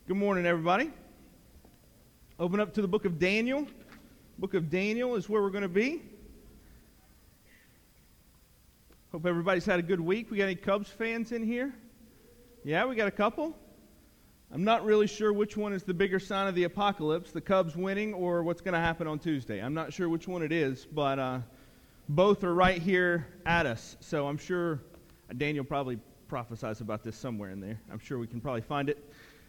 Good morning, everybody. Open up to the book of Daniel. Book of Daniel is where we're going to be. Hope everybody's had a good week. We got any Cubs fans in here? Yeah, we got a couple. I'm not really sure which one is the bigger sign of the apocalypse, the Cubs winning or what's going to happen on Tuesday. I'm not sure which one it is, but both are right here at us. So I'm sure Daniel probably prophesies about this somewhere in there. I'm sure we can probably find it.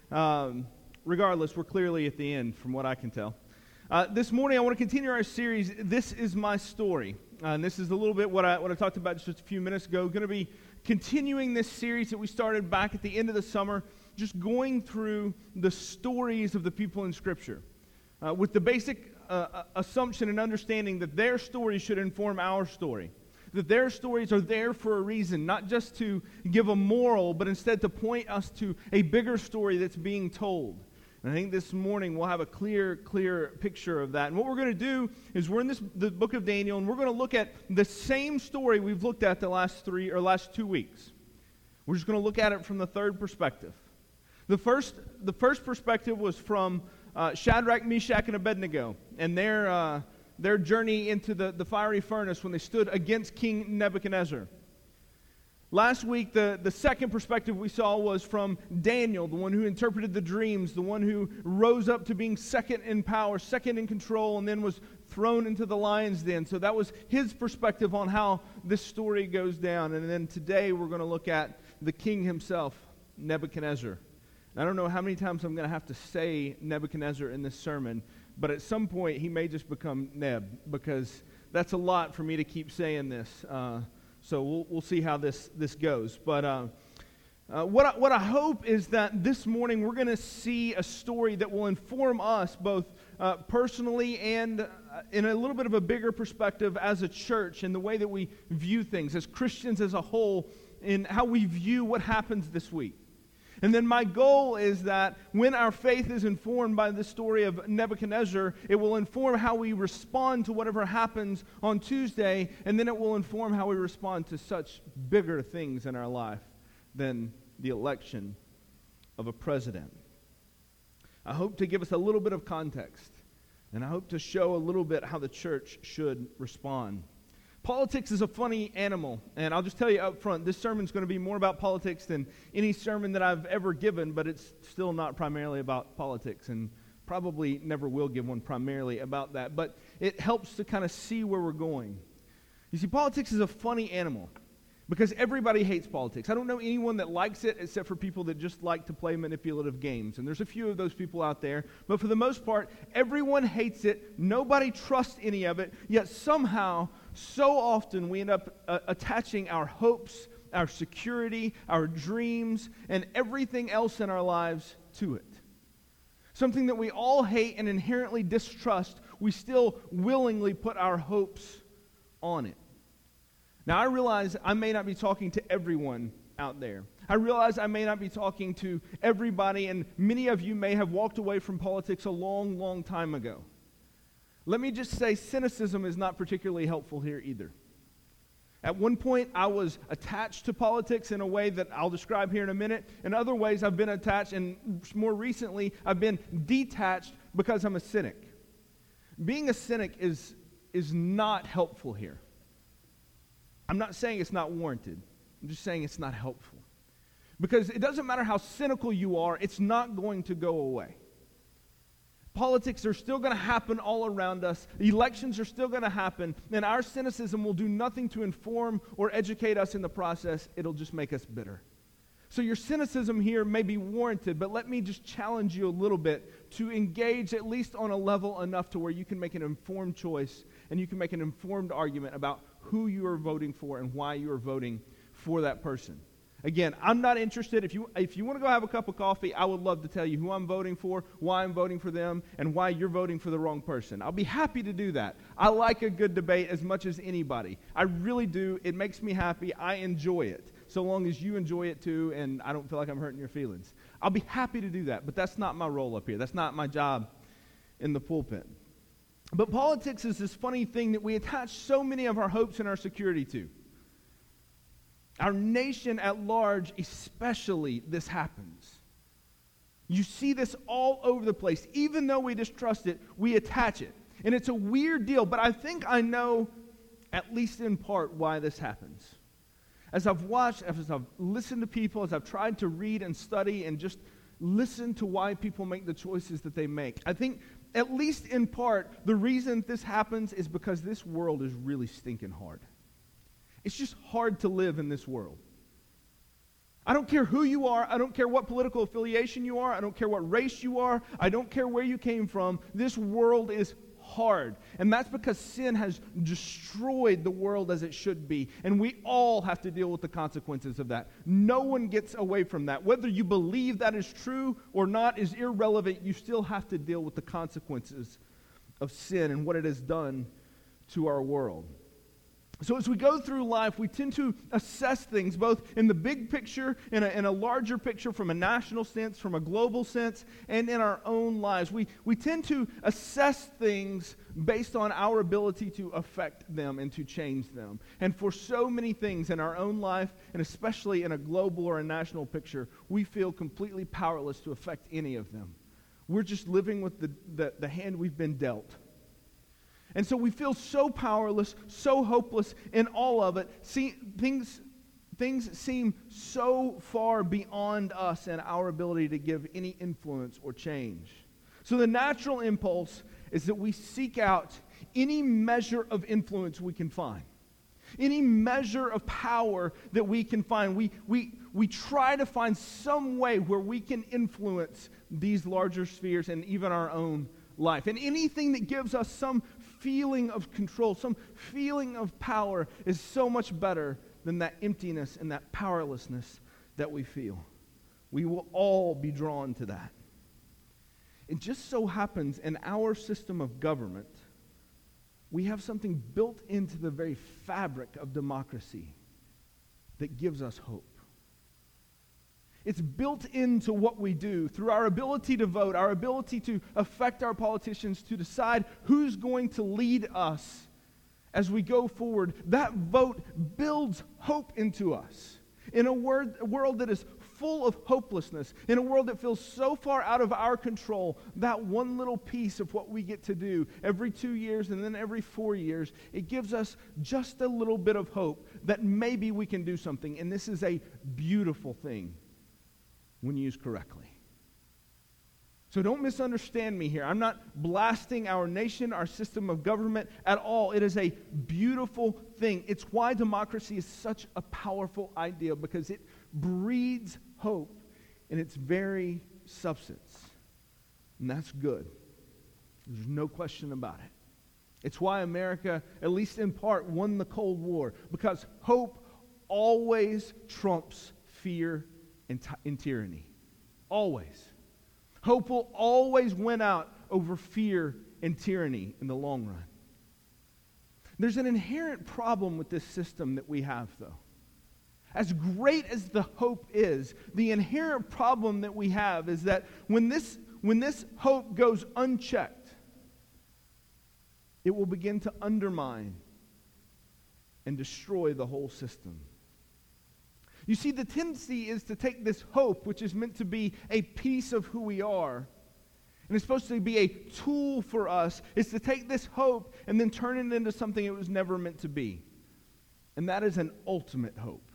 Regardless, we're clearly at the end from what I can tell. This morning I want to continue our series, This Is My Story. And this is a little bit what I talked about just a few minutes ago. Going to be continuing this series that we started back at the end of the summer, just going through the stories of the people in Scripture. With the basic assumption and understanding that their story should inform our story. That their stories are there for a reason, not just to give a moral, but instead to point us to a bigger story that's being told. And I think this morning we'll have a clear picture of that. And what we're going to do is we're in the book of Daniel, and we're going to look at the same story we've looked at the last 2 weeks. We're just going to look at it from the third perspective. The first perspective was from Shadrach, Meshach, and Abednego, and their journey into the fiery furnace when they stood against King Nebuchadnezzar. Last week, the second perspective we saw was from Daniel, the one who interpreted the dreams, the one who rose up to being second in power, second in control, and then was thrown into the lion's den. So that was his perspective on how this story goes down. And then today we're going to look at the king himself, Nebuchadnezzar. I don't know how many times I'm going to have to say Nebuchadnezzar in this sermon, but at some point he may just become Neb, because that's a lot for me to keep saying this. So we'll see how this goes. But what I hope is that this morning we're going to see a story that will inform us both personally and in a little bit of a bigger perspective as a church in the way that we view things, as Christians as a whole, in how we view what happens this week. And then my goal is that when our faith is informed by the story of Nebuchadnezzar, it will inform how we respond to whatever happens on Tuesday, and then it will inform how we respond to such bigger things in our life than the election of a president. I hope to give us a little bit of context, and I hope to show a little bit how the church should respond. Politics is a funny animal, and I'll just tell you up front, this sermon's going to be more about politics than any sermon that I've ever given, but it's still not primarily about politics, and probably never will give one primarily about that, but it helps to kind of see where we're going. You see, politics is a funny animal, because everybody hates politics. I don't know anyone that likes it except for people that just like to play manipulative games, and there's a few of those people out there, but for the most part, everyone hates it, nobody trusts any of it, yet somehow, so often we end up attaching our hopes, our security, our dreams, and everything else in our lives to it. Something that we all hate and inherently distrust, we still willingly put our hopes on it. Now, I realize I may not be talking to everyone out there. I realize I may not be talking to everybody, and many of you may have walked away from politics a long, long time ago. Let me just say, cynicism is not particularly helpful here either. At one point, I was attached to politics in a way that I'll describe here in a minute. In other ways, I've been attached, and more recently, I've been detached because I'm a cynic. Being a cynic is not helpful here. I'm not saying it's not warranted. I'm just saying it's not helpful. Because it doesn't matter how cynical you are, it's not going to go away. Politics are still going to happen all around us. Elections are still going to happen. And our cynicism will do nothing to inform or educate us in the process. It'll just make us bitter. So your cynicism here may be warranted, but let me just challenge you a little bit to engage at least on a level enough to where you can make an informed choice and you can make an informed argument about who you are voting for and why you are voting for that person. Again, I'm not interested. If you want to go have a cup of coffee, I would love to tell you who I'm voting for, why I'm voting for them, and why you're voting for the wrong person. I'll be happy to do that. I like a good debate as much as anybody. I really do. It makes me happy. I enjoy it, so long as you enjoy it too, and I don't feel like I'm hurting your feelings. I'll be happy to do that, but that's not my role up here. That's not my job in the pulpit. But politics is this funny thing that we attach so many of our hopes and our security to. Our nation at large, especially, this happens. You see this all over the place. Even though we distrust it, we attach it. And it's a weird deal, but I think I know, at least in part, why this happens. As I've watched, as I've listened to people, as I've tried to read and study and just listen to why people make the choices that they make, I think, at least in part, the reason this happens is because this world is really stinking hard. It's just hard to live in this world. I don't care who you are. I don't care what political affiliation you are. I don't care what race you are. I don't care where you came from. This world is hard. And that's because sin has destroyed the world as it should be. And we all have to deal with the consequences of that. No one gets away from that. Whether you believe that is true or not is irrelevant. You still have to deal with the consequences of sin and what it has done to our world. So as we go through life, we tend to assess things both in the big picture, in a larger picture, from a national sense, from a global sense, and in our own lives. We tend to assess things based on our ability to affect them and to change them. And for so many things in our own life, and especially in a global or a national picture, we feel completely powerless to affect any of them. We're just living with the hand we've been dealt. And so we feel so powerless, so hopeless in all of it. Things seem so far beyond us and our ability to give any influence or change. So the natural impulse is that we seek out any measure of influence we can find. Any measure of power that we can find. We try to find some way where we can influence these larger spheres and even our own life. And anything that gives us some feeling of control, some feeling of power is so much better than that emptiness and that powerlessness that we feel. We will all be drawn to that. It just so happens in our system of government, we have something built into the very fabric of democracy that gives us hope. It's built into what we do through our ability to vote, our ability to affect our politicians, to decide who's going to lead us as we go forward. That vote builds hope into us. In a world that is full of hopelessness, in a world that feels so far out of our control, that one little piece of what we get to do every 2 years and then every 4 years, it gives us just a little bit of hope that maybe we can do something. And this is a beautiful thing when used correctly. So don't misunderstand me here. I'm not blasting our nation, our system of government at all. It is a beautiful thing. It's why democracy is such a powerful idea, because it breeds hope in its very substance. And that's good. There's no question about it. It's why America, at least in part, won the Cold War, because hope always trumps fear and tyranny. Always. Hope will always win out over fear and tyranny in the long run. There's an inherent problem with this system that we have, though. As great as the hope is, the inherent problem that we have is that when this hope goes unchecked, it will begin to undermine and destroy the whole system. You see, the tendency is to take this hope, which is meant to be a piece of who we are, and it's supposed to be a tool for us, is to take this hope and then turn it into something it was never meant to be. And that is an ultimate hope.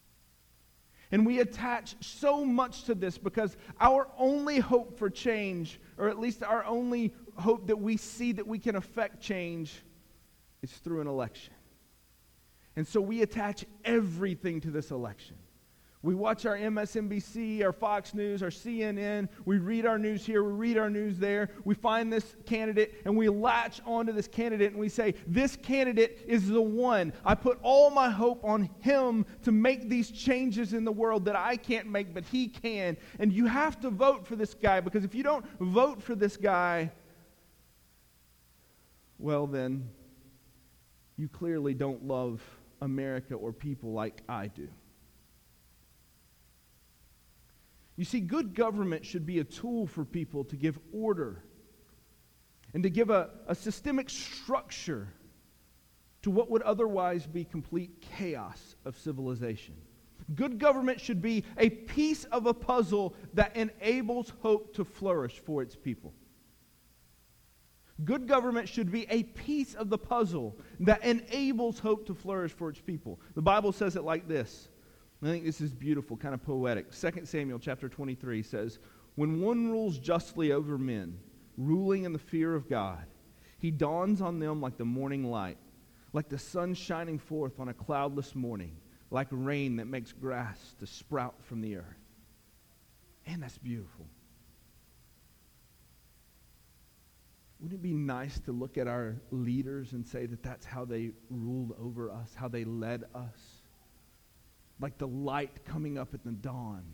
And we attach so much to this because our only hope for change, or at least our only hope that we see that we can affect change, is through an election. And so we attach everything to this election. We watch our MSNBC, our Fox News, our CNN. We read our news here. We read our news there. We find this candidate, and we latch onto this candidate, and we say, this candidate is the one. I put all my hope on him to make these changes in the world that I can't make, but he can. And you have to vote for this guy, because if you don't vote for this guy, well then, you clearly don't love America or people like I do. You see, good government should be a tool for people to give order and to give a systemic structure to what would otherwise be complete chaos of civilization. Good government should be a piece of a puzzle that enables hope to flourish for its people. Good government should be a piece of the puzzle that enables hope to flourish for its people. The Bible says it like this. I think this is beautiful, kind of poetic. 2 Samuel chapter 23 says, "When one rules justly over men, ruling in the fear of God, he dawns on them like the morning light, like the sun shining forth on a cloudless morning, like rain that makes grass to sprout from the earth." Man, that's beautiful. Wouldn't it be nice to look at our leaders and say that that's how they ruled over us, how they led us? Like the light coming up at the dawn.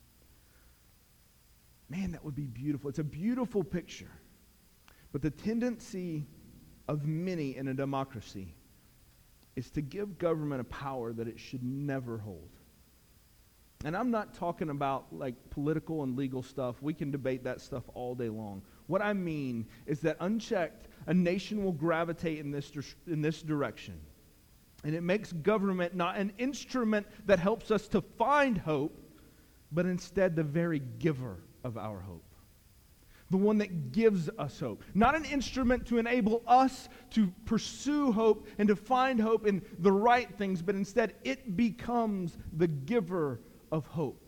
Man, that would be beautiful. It's a beautiful picture. But the tendency of many in a democracy is to give government a power that it should never hold. And I'm not talking about like political and legal stuff. We can debate that stuff all day long. What I mean is that unchecked, a nation will gravitate in this direction. And it makes government not an instrument that helps us to find hope, but instead the very giver of our hope. The one that gives us hope. Not an instrument to enable us to pursue hope and to find hope in the right things, but instead it becomes the giver of hope.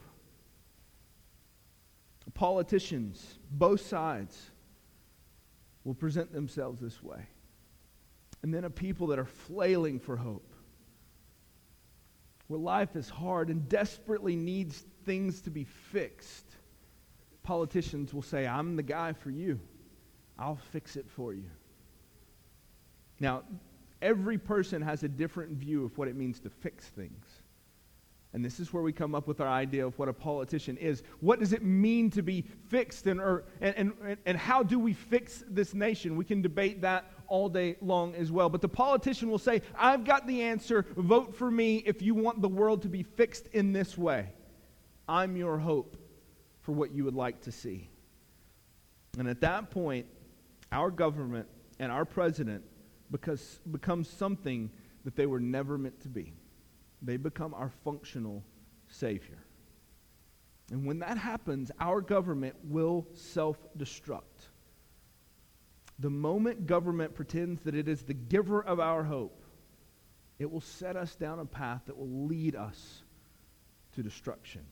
Politicians, both sides, will present themselves this way. And then a people that are flailing for hope, where life is hard and desperately needs things to be fixed. Politicians will say, "I'm the guy for you. I'll fix it for you." Now, every person has a different view of what it means to fix things. And this is where we come up with our idea of what a politician is. What does it mean to be fixed, and how do we fix this nation? We can debate that all day long as well. But the politician will say, "I've got the answer. Vote for me if you want the world to be fixed in this way. I'm your hope for what you would like to see." And at that point, our government and our president becomes something that they were never meant to be. They become our functional savior. And when that happens, our government will self-destruct. The moment government pretends that it is the giver of our hope, it will set us down a path that will lead us to destruction.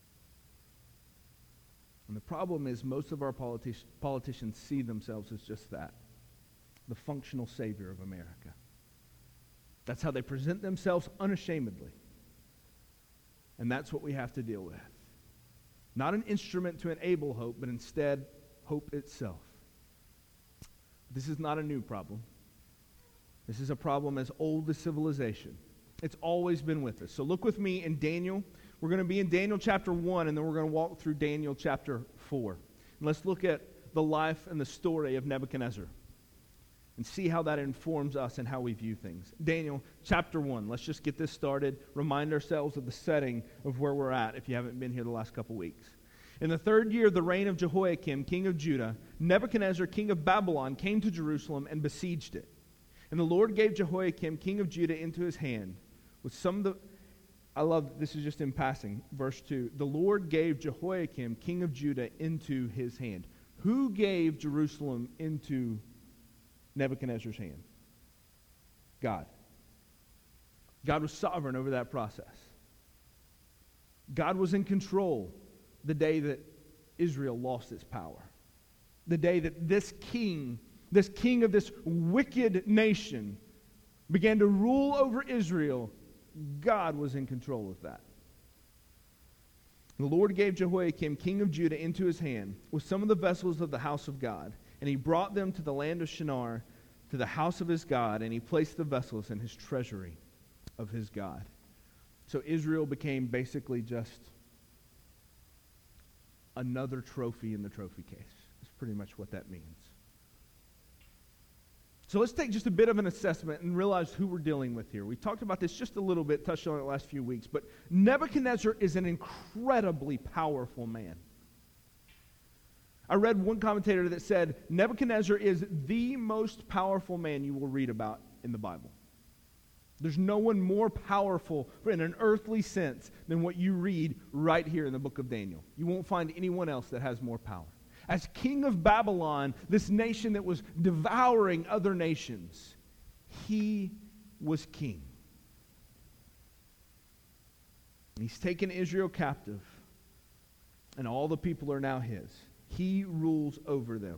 And the problem is most of our politicians see themselves as just that, the functional savior of America. That's how they present themselves unashamedly. And that's what we have to deal with. Not an instrument to enable hope, but instead hope itself. This is not a new problem. This is a problem as old as civilization. It's always been with us. So look with me in Daniel. We're going to be in Daniel chapter 1, and then we're going to walk through Daniel chapter 4. And let's look at the life and the story of Nebuchadnezzar and see how that informs us and how we view things. Daniel chapter 1. Let's just get this started. Remind ourselves of the setting of where we're at if you haven't been here the last couple weeks. In the 3rd year of the reign of Jehoiakim, king of Judah, Nebuchadnezzar, king of Babylon, came to Jerusalem and besieged it. And the Lord gave Jehoiakim, king of Judah, into his hand with some of the... I love, this is just in passing, verse 2. The Lord gave Jehoiakim, king of Judah, into his hand. Who gave Jerusalem into Nebuchadnezzar's hand? God. God was sovereign over that process. God was in control the day that Israel lost its power. The day that this king of this wicked nation began to rule over Israel, God was in control of that. The Lord gave Jehoiakim, king of Judah, into his hand with some of the vessels of the house of God. And he brought them to the land of Shinar, to the house of his God, and he placed the vessels in his treasury of his God. So Israel became basically just another trophy in the trophy case. That's pretty much what that means. So let's take just a bit of an assessment and realize who we're dealing with here. We talked about this just a little bit, touched on it the last few weeks, but Nebuchadnezzar is an incredibly powerful man. I read one commentator that said Nebuchadnezzar is the most powerful man you will read about in the Bible. There's no one more powerful in an earthly sense than what you read right here in the book of Daniel. You won't find anyone else that has more power. As king of Babylon, this nation that was devouring other nations, he was king. He's taken Israel captive, and all the people are now his. He rules over them.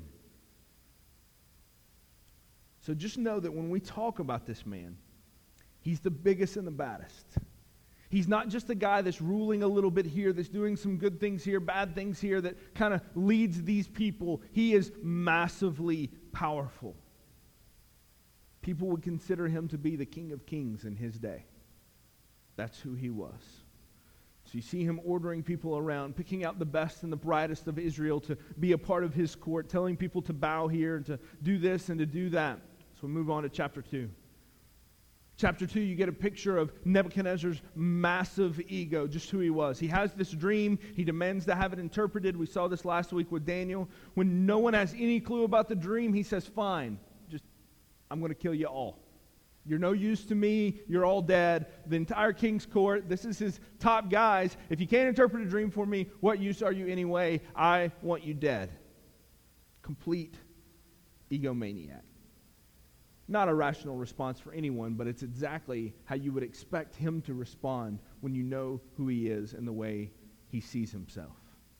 So just know that when we talk about this man, he's the biggest and the baddest. He's not just a guy that's ruling a little bit here, that's doing some good things here, bad things here, that kind of leads these people. He is massively powerful. People would consider him to be the King of Kings in his day. That's who he was. So you see him ordering people around, picking out the best and the brightest of Israel to be a part of his court, telling people to bow here and to do this and to do that. So we move on to chapter 2. Chapter 2, you get a picture of Nebuchadnezzar's massive ego, just who he was. He has this dream. He demands to have it interpreted. We saw this last week with Daniel. When no one has any clue about the dream, he says, fine, I'm going to kill you all. You're no use to me. You're all dead. The entire king's court, this is his top guys. If you can't interpret a dream for me, what use are you anyway? I want you dead. Complete egomaniac. Not a rational response for anyone, but it's exactly how you would expect him to respond when you know who he is and the way he sees himself.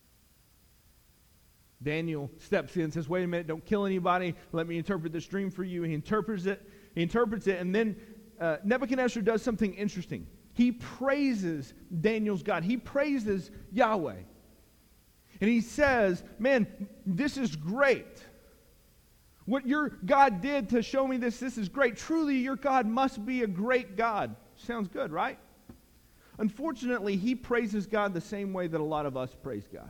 Daniel steps in and says, wait a minute, don't kill anybody. Let me interpret this dream for you. He interprets it, and then Nebuchadnezzar does something interesting. He praises Daniel's God. He praises Yahweh. And he says, man, this is great. What your God did to show me this is great. Truly, your God must be a great God. Sounds good, right? Unfortunately, he praises God the same way that a lot of us praise God.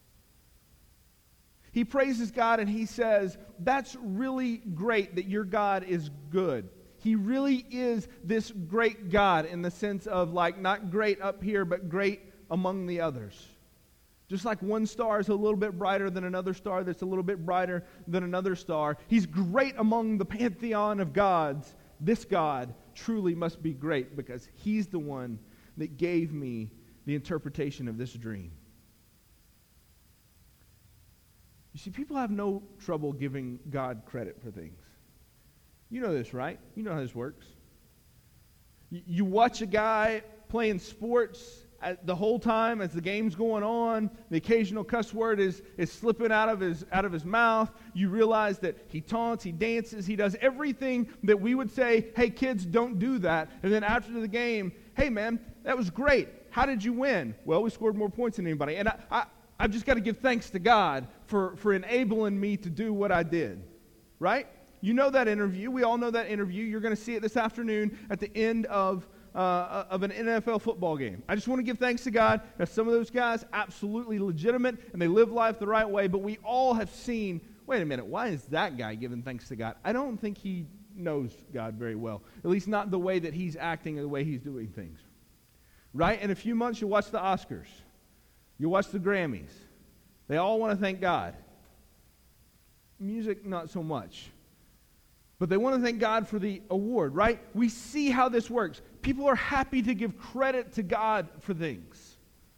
He praises God and he says, that's really great that your God is good. He really is this great God in the sense of like not great up here, but great among the others. Just like one star is a little bit brighter than another star that's a little bit brighter than another star. He's great among the pantheon of gods. This God truly must be great because he's the one that gave me the interpretation of this dream. You see, people have no trouble giving God credit for things. You know this, right? You know how this works. You watch a guy playing sports the whole time as the game's going on. The occasional cuss word is slipping out of his mouth. You realize that he taunts, he dances, he does everything that we would say, hey, kids, don't do that. And then after the game, hey, man, that was great. How did you win? Well, we scored more points than anybody. And I've just got to give thanks to God for enabling me to do what I did. Right? You know that interview. We all know that interview. You're going to see it this afternoon at the end of an NFL football game. I just want to give thanks to God. Now, some of those guys, absolutely legitimate, and they live life the right way, but we all have seen, wait a minute, why is that guy giving thanks to God? I don't think he knows God very well, at least not the way that he's acting or the way he's doing things. Right? In a few months, you'll watch the Oscars. You'll watch the Grammys. They all want to thank God. Music, not so much. But they want to thank God for the award, right? We see how this works. People are happy to give credit to God for things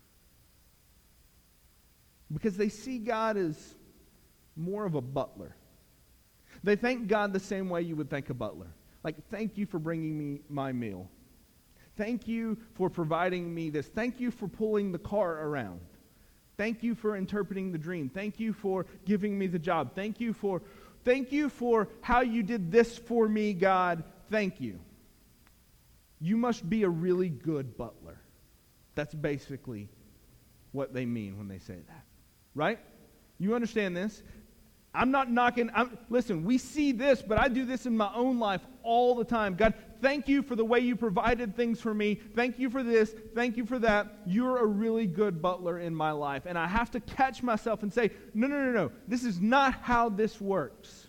because they see God as more of a butler. They thank God the same way you would thank a butler. Like, thank you for bringing me my meal. Thank you for providing me this. Thank you for pulling the car around. Thank you for interpreting the dream. Thank you for giving me the job. Thank you for how you did this for me, God. Thank you. You must be a really good butler. That's basically what they mean when they say that. Right? You understand this? I'm not knocking. Listen, we see this, but I do this in my own life all the time. God, thank you for the way you provided things for me. Thank you for this. Thank you for that. You're a really good butler in my life. And I have to catch myself and say, no. This is not how this works.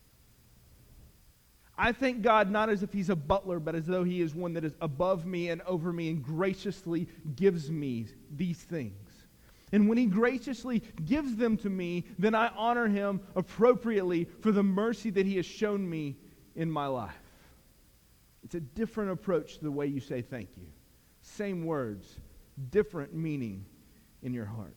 I thank God not as if he's a butler, but as though he is one that is above me and over me and graciously gives me these things. And when he graciously gives them to me, then I honor him appropriately for the mercy that he has shown me in my life. It's a different approach to the way you say thank you. Same words, different meaning in your heart.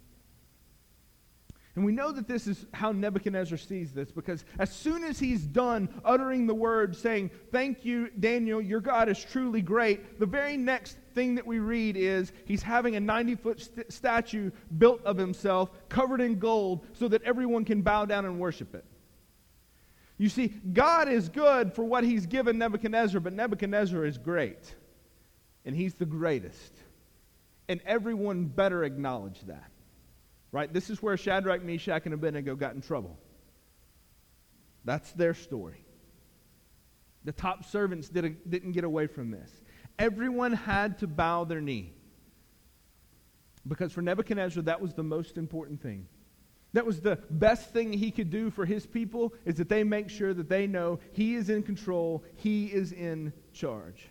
And we know that this is how Nebuchadnezzar sees this, because as soon as he's done uttering the word saying, "Thank you, Daniel, your God is truly great," the very next thing that we read is he's having a 90-foot statue built of himself, covered in gold, so that everyone can bow down and worship it. You see, God is good for what he's given Nebuchadnezzar, but Nebuchadnezzar is great. And he's the greatest. And everyone better acknowledge that. Right? This is where Shadrach, Meshach, and Abednego got in trouble. That's their story. The top servants didn't get away from this. Everyone had to bow their knee. Because for Nebuchadnezzar, that was the most important thing. That was the best thing he could do for his people, is that they make sure that they know he is in control, he is in charge.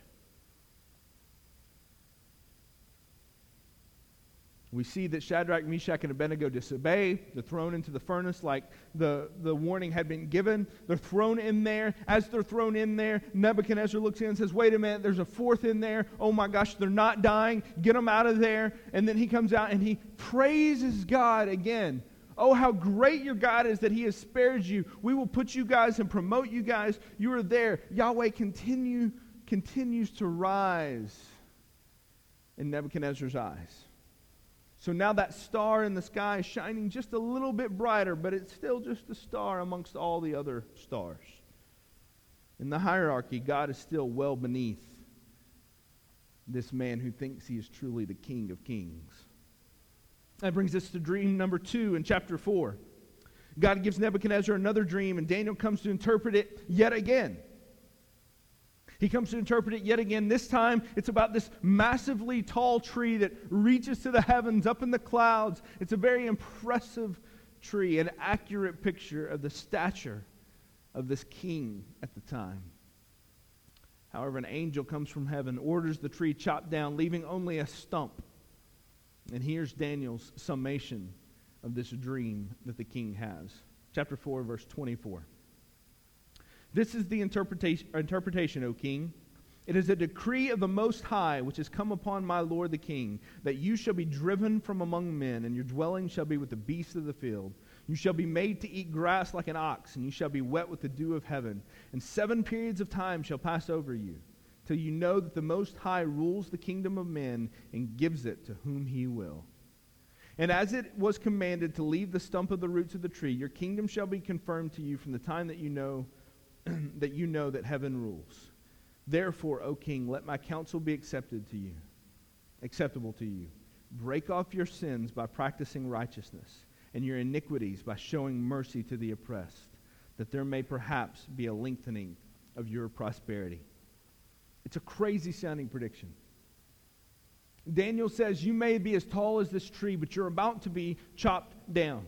We see that Shadrach, Meshach, and Abednego disobey. They're thrown into the furnace like the warning had been given. They're thrown in there. As they're thrown in there, Nebuchadnezzar looks in and says, "Wait a minute, there's a fourth in there. Oh my gosh, they're not dying. Get them out of there." And then he comes out and he praises God again. "Oh, how great your God is that he has spared you. We will put you guys and promote you guys. You are there." Yahweh continues to rise in Nebuchadnezzar's eyes. So now that star in the sky is shining just a little bit brighter, but it's still just a star amongst all the other stars. In the hierarchy, God is still well beneath this man who thinks he is truly the King of Kings. That brings us to dream number 2 in chapter 4. God gives Nebuchadnezzar another dream, and Daniel comes to interpret it yet again. He comes to interpret it yet again. This time, it's about this massively tall tree that reaches to the heavens, up in the clouds. It's a very impressive tree, an accurate picture of the stature of this king at the time. However, an angel comes from heaven, orders the tree chopped down, leaving only a stump. And here's Daniel's summation of this dream that the king has. Chapter 4, verse 24. "This is the interpretation, O king. It is a decree of the Most High, which has come upon my lord the king, that you shall be driven from among men, and your dwelling shall be with the beasts of the field. You shall be made to eat grass like an ox, and you shall be wet with the dew of heaven. And 7 periods of time shall pass over you, till you know that the Most High rules the kingdom of men and gives it to whom he will. And as it was commanded to leave the stump of the roots of the tree, your kingdom shall be confirmed to you from the time that you know that heaven rules. Therefore, O king, let my counsel be acceptable to you. Break off your sins by practicing righteousness, and your iniquities by showing mercy to the oppressed, that there may perhaps be a lengthening of your prosperity." It's a crazy sounding prediction. Daniel says, you may be as tall as this tree, but you're about to be chopped down.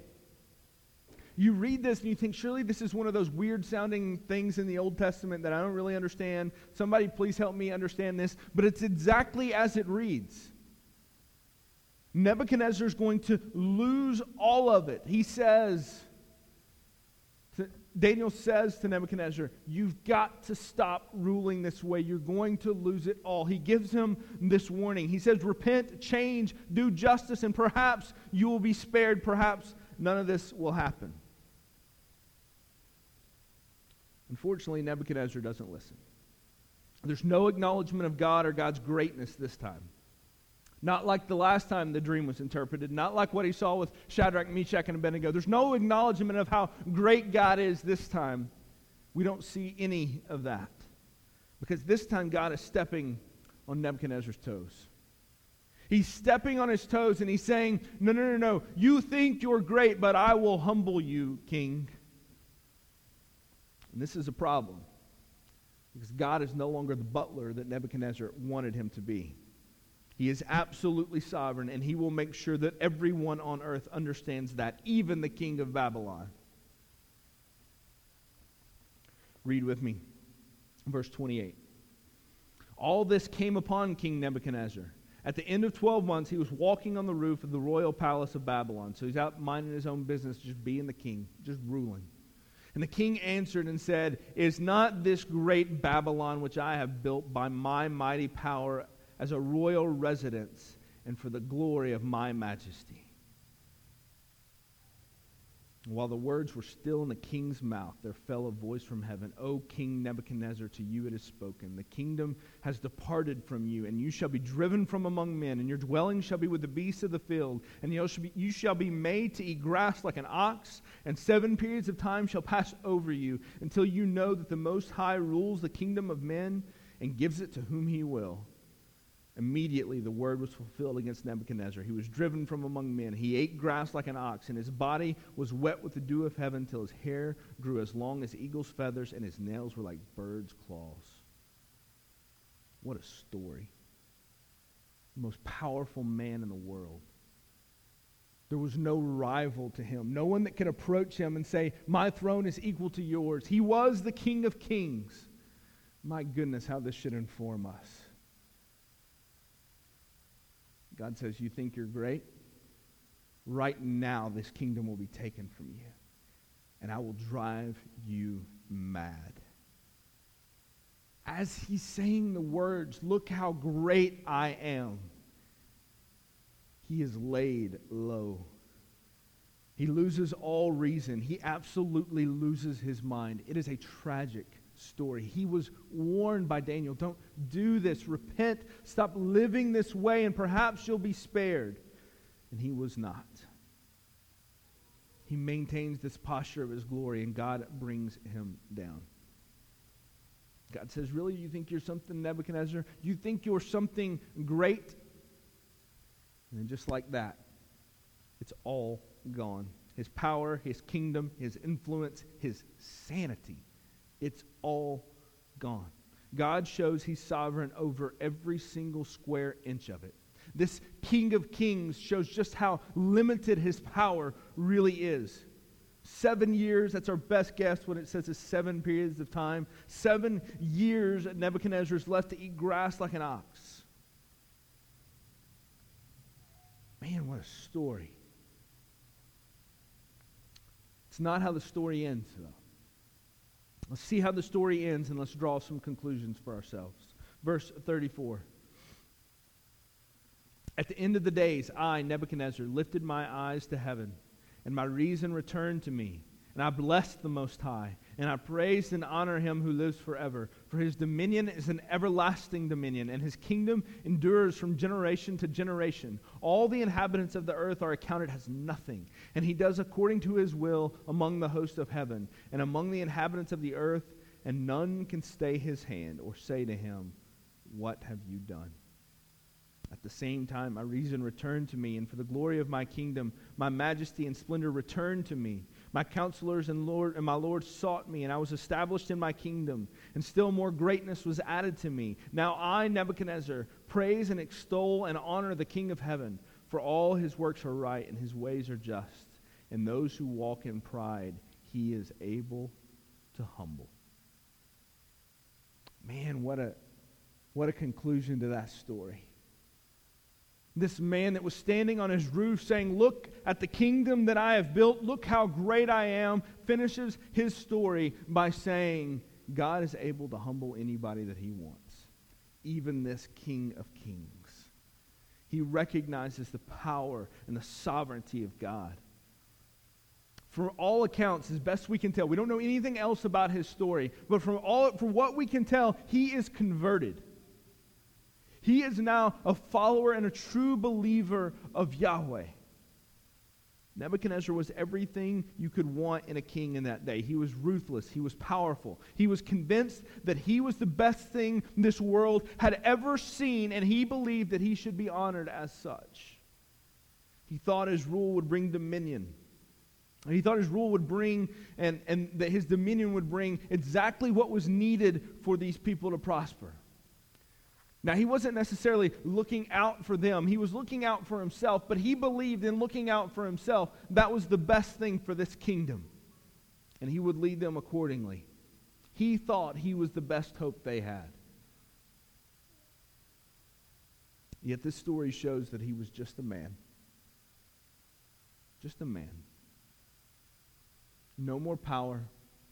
You read this and you think, surely this is one of those weird sounding things in the Old Testament that I don't really understand. Somebody please help me understand this. But it's exactly as it reads. Nebuchadnezzar is going to lose all of it. Daniel says to Nebuchadnezzar, you've got to stop ruling this way. You're going to lose it all. He gives him this warning. He says, repent, change, do justice, and perhaps you will be spared. Perhaps none of this will happen. Unfortunately, Nebuchadnezzar doesn't listen. There's no acknowledgement of God or God's greatness this time. Not like the last time the dream was interpreted. Not like what he saw with Shadrach, Meshach, and Abednego. There's no acknowledgement of how great God is this time. We don't see any of that. Because this time God is stepping on Nebuchadnezzar's toes. He's stepping on his toes and he's saying, no. You think you're great, but I will humble you, king. And this is a problem. Because God is no longer the butler that Nebuchadnezzar wanted him to be. He is absolutely sovereign, and he will make sure that everyone on earth understands that, even the king of Babylon. Read with me, verse 28. All this came upon King Nebuchadnezzar. At the end of 12 months, he was walking on the roof of the royal palace of Babylon. So he's out minding his own business, just being the king, just ruling. And the king answered and said, Is not this great Babylon which I have built by my mighty power as a royal residence and for the glory of my majesty? While the words were still in the king's mouth, there fell a voice from heaven, O King Nebuchadnezzar, to you it is spoken. The kingdom has departed from you, and you shall be driven from among men, and your dwelling shall be with the beasts of the field, and you shall be made to eat grass like an ox, and 7 periods of time shall pass over you, until you know that the Most High rules the kingdom of men and gives it to whom he will. Immediately the word was fulfilled against Nebuchadnezzar. He was driven from among men. He ate grass like an ox, and his body was wet with the dew of heaven till his hair grew as long as eagle's feathers, and his nails were like birds' claws. What a story. The most powerful man in the world. There was no rival to him. No one that could approach him and say, my throne is equal to yours. He was the King of Kings. My goodness, how this should inform us. God says, you think you're great? Right now, this kingdom will be taken from you, and I will drive you mad. As he's saying the words, look how great I am, he is laid low. He loses all reason. He absolutely loses his mind. It is a tragic story. He was warned by Daniel, don't do this, repent, stop living this way, and perhaps you'll be spared. And he was not. He maintains this posture of his glory, and God brings him down. God says, really, you think you're something, Nebuchadnezzar? You think you're something great? And just like that, it's all gone. His power, his kingdom, his influence, his sanity, it's all gone. God shows he's sovereign over every single square inch of it. This King of Kings shows just how limited his power really is. 7 years, that's our best guess when it says it's 7 periods of time. 7 years Nebuchadnezzar's left to eat grass like an ox. Man, what a story. It's not how the story ends, though. Let's see how the story ends, and let's draw some conclusions for ourselves. Verse 34. At the end of the days, I, Nebuchadnezzar, lifted my eyes to heaven, and my reason returned to me. And I blessed the Most High, and I praised and honor him who lives forever. For his dominion is an everlasting dominion, and his kingdom endures from generation to generation. All the inhabitants of the earth are accounted as nothing, and he does according to his will among the hosts of heaven and among the inhabitants of the earth, and none can stay his hand or say to him, what have you done? At the same time, my reason returned to me, and for the glory of my kingdom, my majesty and splendor returned to me. My counselors and my Lord sought me, and I was established in my kingdom, and still more greatness was added to me. Now I, Nebuchadnezzar, praise and extol and honor the King of heaven, for all his works are right and his ways are just, and those who walk in pride he is able to humble. Man, what a conclusion to that story. This man that was standing on his roof saying, look at the kingdom that I have built, look how great I am, finishes his story by saying, God is able to humble anybody that he wants, even this King of Kings. He recognizes the power and the sovereignty of God. From all accounts, as best we can tell, we don't know anything else about his story, but from what we can tell, he is converted. He is now a follower and a true believer of Yahweh. Nebuchadnezzar was everything you could want in a king in that day. He was ruthless. He was powerful. He was convinced that he was the best thing this world had ever seen, and he believed that he should be honored as such. He thought his rule would bring dominion. He thought his rule would bring, and that his dominion would bring exactly what was needed for these people to prosper. Now, he wasn't necessarily looking out for them. He was looking out for himself, but he believed in looking out for himself, that was the best thing for this kingdom. And he would lead them accordingly. He thought he was the best hope they had. Yet this story shows that he was just a man. Just a man. No more power,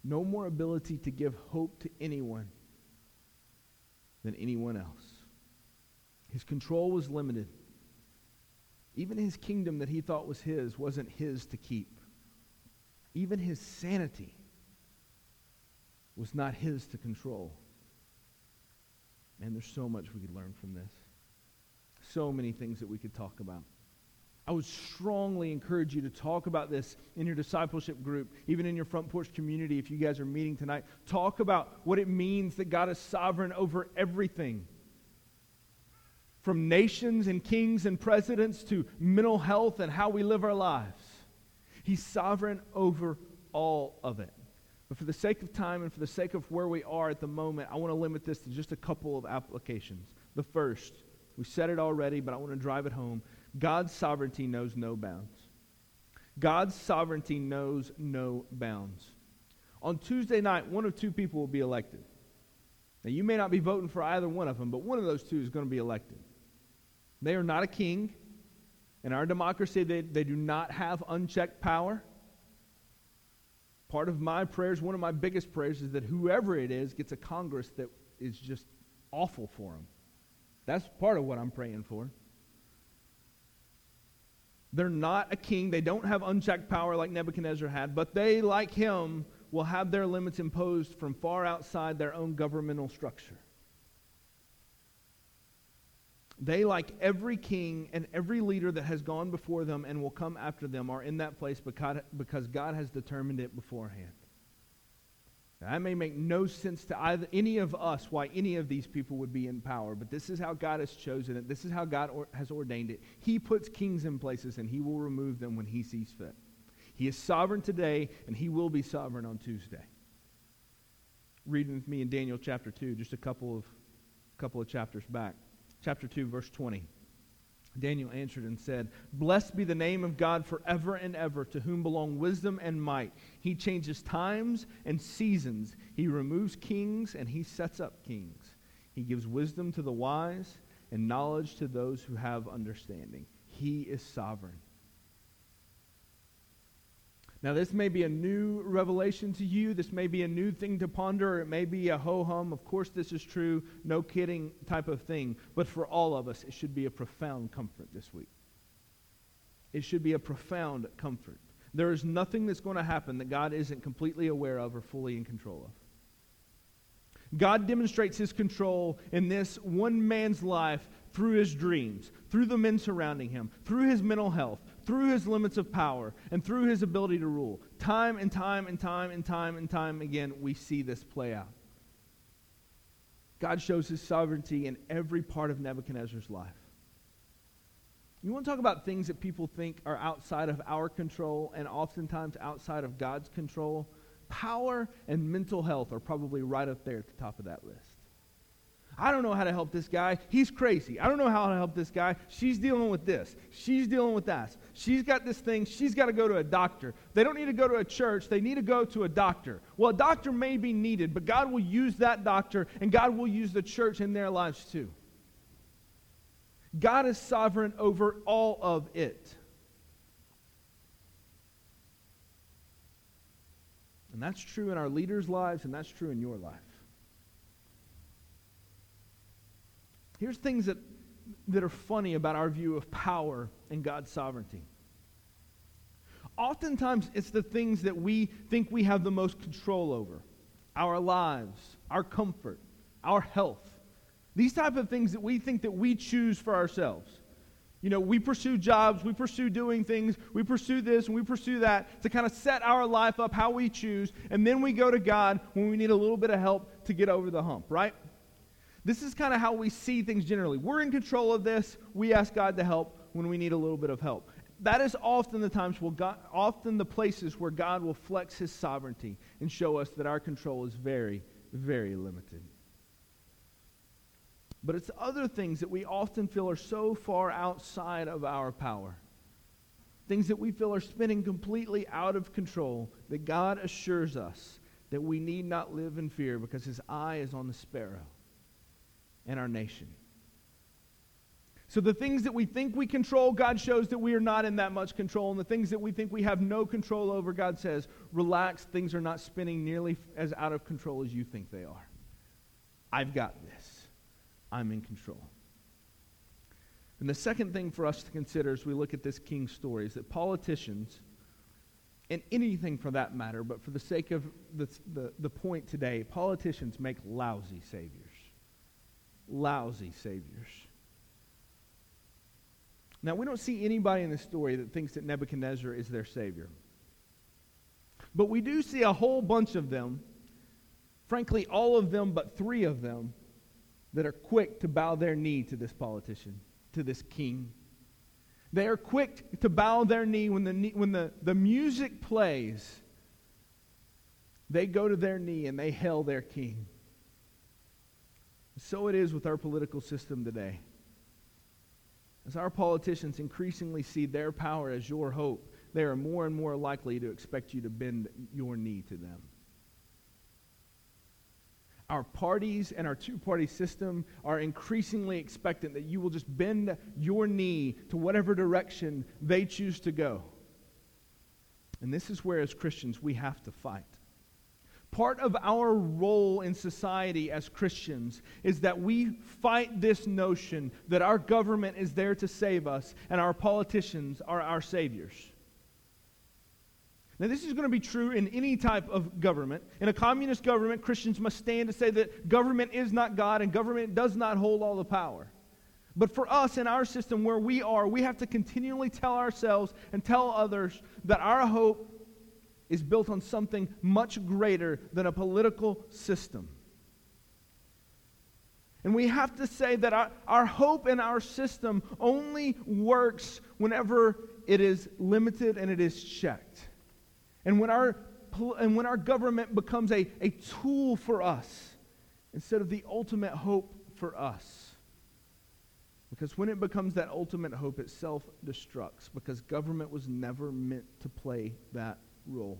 no more ability to give hope to anyone than anyone else. His control was limited. Even his kingdom that he thought was his wasn't his to keep. Even his sanity was not his to control. Man, there's so much we could learn from this. So many things that we could talk about. I would strongly encourage you to talk about this in your discipleship group, even in your front porch community if you guys are meeting tonight. Talk about what it means that God is sovereign over everything. From nations and kings and presidents to mental health and how we live our lives. He's sovereign over all of it. But for the sake of time and for the sake of where we are at the moment, I want to limit this to just a couple of applications. The first, we said it already, but I want to drive it home. God's sovereignty knows no bounds. God's sovereignty knows no bounds. On Tuesday night, one of two people will be elected. Now, you may not be voting for either one of them, but one of those two is going to be elected. They are not a king. In our democracy, they do not have unchecked power. Part of my prayers, one of my biggest prayers, is that whoever it is gets a Congress that is just awful for them. That's part of what I'm praying for. They're not a king. They don't have unchecked power like Nebuchadnezzar had, but they, like him, will have their limits imposed from far outside their own governmental structure. They, like every king and every leader that has gone before them and will come after them, are in that place because God has determined it beforehand. Now, that may make no sense to any of us why any of these people would be in power, but this is how God has chosen it. This is how God has ordained it. He puts kings in places, and he will remove them when he sees fit. He is sovereign today, and he will be sovereign on Tuesday. Reading with me in Daniel chapter 2, just a couple of chapters back. Chapter 2, verse 20. Daniel answered and said, "Blessed be the name of God forever and ever, to whom belong wisdom and might. He changes times and seasons. He removes kings and he sets up kings. He gives wisdom to the wise and knowledge to those who have understanding." He is sovereign. Now, this may be a new revelation to you. This may be a new thing to ponder. Or it may be a ho-hum. Of course, this is true. No kidding type of thing. But for all of us, it should be a profound comfort this week. It should be a profound comfort. There is nothing that's going to happen that God isn't completely aware of or fully in control of. God demonstrates his control in this one man's life through his dreams, through the men surrounding him, through his mental health, through his limits of power, and through his ability to rule. Time and time and time and time and time again, we see this play out. God shows his sovereignty in every part of Nebuchadnezzar's life. You want to talk about things that people think are outside of our control and oftentimes outside of God's control? Power and mental health are probably right up there at the top of that list. I don't know how to help this guy. He's crazy. I don't know how to help this guy. She's dealing with this. She's dealing with that. She's got this thing. She's got to go to a doctor. They don't need to go to a church. They need to go to a doctor. Well, a doctor may be needed, but God will use that doctor, and God will use the church in their lives too. God is sovereign over all of it. And that's true in our leaders' lives, and that's true in your life. Here's things that are funny about our view of power and God's sovereignty. Oftentimes, it's the things that we think we have the most control over. Our lives, our comfort, our health. These type of things that we think that we choose for ourselves. You know, we pursue jobs, we pursue doing things, we pursue this and we pursue that to kind of set our life up how we choose, and then we go to God when we need a little bit of help to get over the hump, right? This is kind of how we see things generally. We're in control of this. We ask God to help when we need a little bit of help. That is often the places where God will flex his sovereignty and show us that our control is very, very limited. But it's other things that we often feel are so far outside of our power. Things that we feel are spinning completely out of control, that God assures us that we need not live in fear because his eye is on the sparrow and our nation. So the things that we think we control, God shows that we are not in that much control. And the things that we think we have no control over, God says, relax, things are not spinning nearly as out of control as you think they are. I've got this. I'm in control. And the second thing for us to consider as we look at this king story is that politicians, and anything for that matter, but for the sake of the point today, politicians make lousy saviors. Lousy saviors. Now, we don't see anybody in this story that thinks that Nebuchadnezzar is their savior. But we do see a whole bunch of them, frankly, all of them but 3 of them, that are quick to bow their knee to this politician, to this king. They are quick to bow their knee when the music plays. They go to their knee and they hail their king. So it is with our political system today. As our politicians increasingly see their power as your hope, they are more and more likely to expect you to bend your knee to them. Our parties and our two-party system are increasingly expectant that you will just bend your knee to whatever direction they choose to go. And this is where, as Christians, we have to fight. Part of our role in society as Christians is that we fight this notion that our government is there to save us and our politicians are our saviors. Now, this is going to be true in any type of government. In a communist government, Christians must stand to say that government is not God and government does not hold all the power. But for us in our system where we are, we have to continually tell ourselves and tell others that our hope is built on something much greater than a political system. And we have to say that our hope in our system only works whenever it is limited and it is checked. And when our government becomes a tool for us instead of the ultimate hope for us. Because when it becomes that ultimate hope, it self-destructs, because government was never meant to play that role.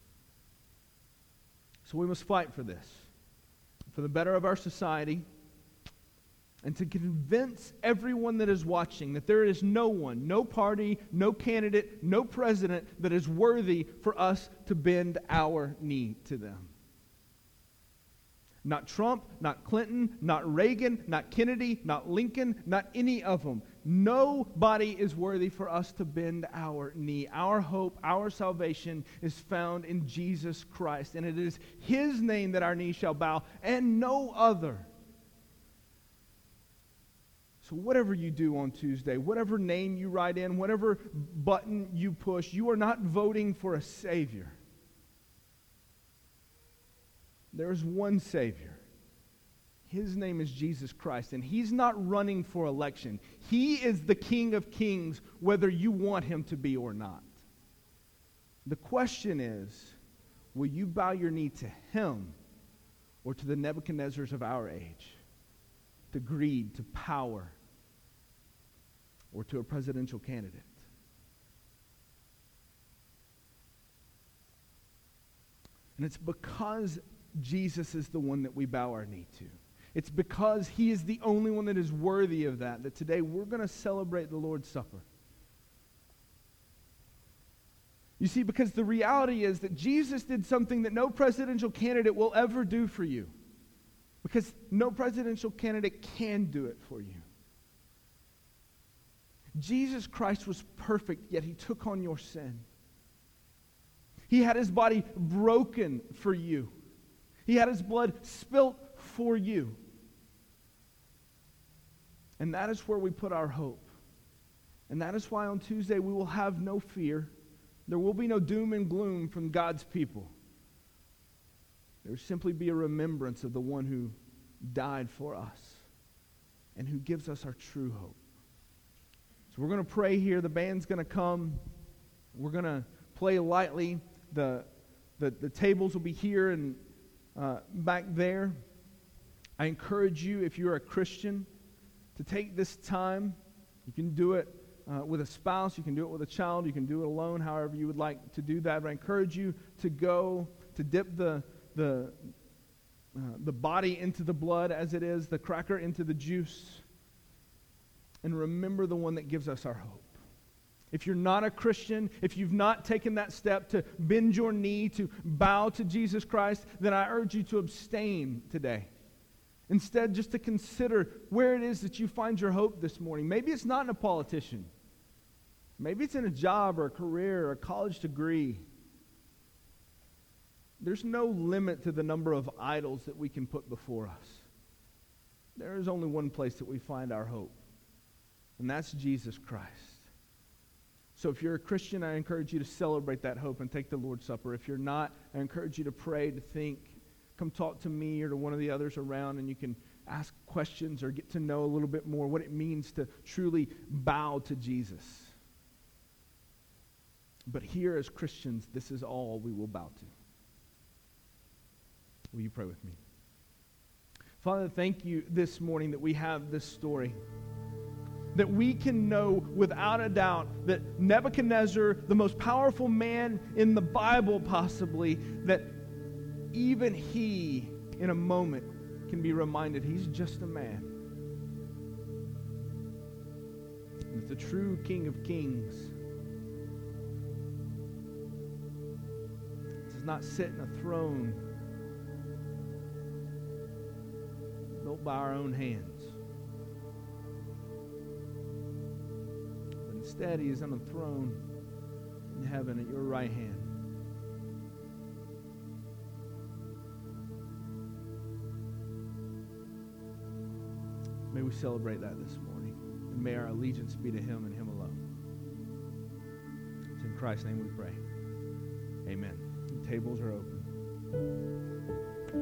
So we must fight for this, for the better of our society, and to convince everyone that is watching that there is no one, no party, no candidate, no president that is worthy for us to bend our knee to them. Not Trump, not Clinton, not Reagan, not Kennedy, not Lincoln, not any of them. Nobody is worthy for us to bend our knee. Our hope, our salvation is found in Jesus Christ. And it is His name that our knee shall bow, and no other. So whatever you do on Tuesday, whatever name you write in, whatever button you push, you are not voting for a Savior. There is one Savior. His name is Jesus Christ, and He's not running for election. He is the King of Kings, whether you want Him to be or not. The question is, will you bow your knee to Him or to the Nebuchadnezzars of our age? To greed, to power, or to a presidential candidate? And it's because Jesus is the one that we bow our knee to. It's because He is the only one that is worthy of that today we're going to celebrate the Lord's Supper. You see, because the reality is that Jesus did something that no presidential candidate will ever do for you. Because no presidential candidate can do it for you. Jesus Christ was perfect, yet He took on your sin. He had His body broken for you. He had His blood spilt for you. And that is where we put our hope. And that is why on Tuesday we will have no fear. There will be no doom and gloom from God's people. There will simply be a remembrance of the one who died for us and who gives us our true hope. So we're going to pray here. The band's going to come. We're going to play lightly. The tables will be here and back there. I encourage you, if you're a Christian, to take this time. You can do it with a spouse. You can do it with a child. You can do it alone, however you would like to do that. But I encourage you to go to dip the body into the blood, as it is, the cracker into the juice, and remember the one that gives us our hope. If you're not a Christian, if you've not taken that step to bend your knee, to bow to Jesus Christ, then I urge you to abstain today. Instead, just to consider where it is that you find your hope this morning. Maybe it's not in a politician. Maybe it's in a job or a career or a college degree. There's no limit to the number of idols that we can put before us. There is only one place that we find our hope, and that's Jesus Christ. So if you're a Christian, I encourage you to celebrate that hope and take the Lord's Supper. If you're not, I encourage you to pray, to think. Come talk to me or to one of the others around, and you can ask questions or get to know a little bit more what it means to truly bow to Jesus. But here as Christians, this is all we will bow to. Will you pray with me? Father, thank you this morning that we have this story. That we can know without a doubt that Nebuchadnezzar, the most powerful man in the Bible possibly, that even he, in a moment, can be reminded he's just a man. And that the true King of Kings does not sit in a throne built by our own hands. Instead, he is on a throne in heaven at your right hand. May we celebrate that this morning. And may our allegiance be to him and him alone. It's in Christ's name we pray. Amen. The tables are open.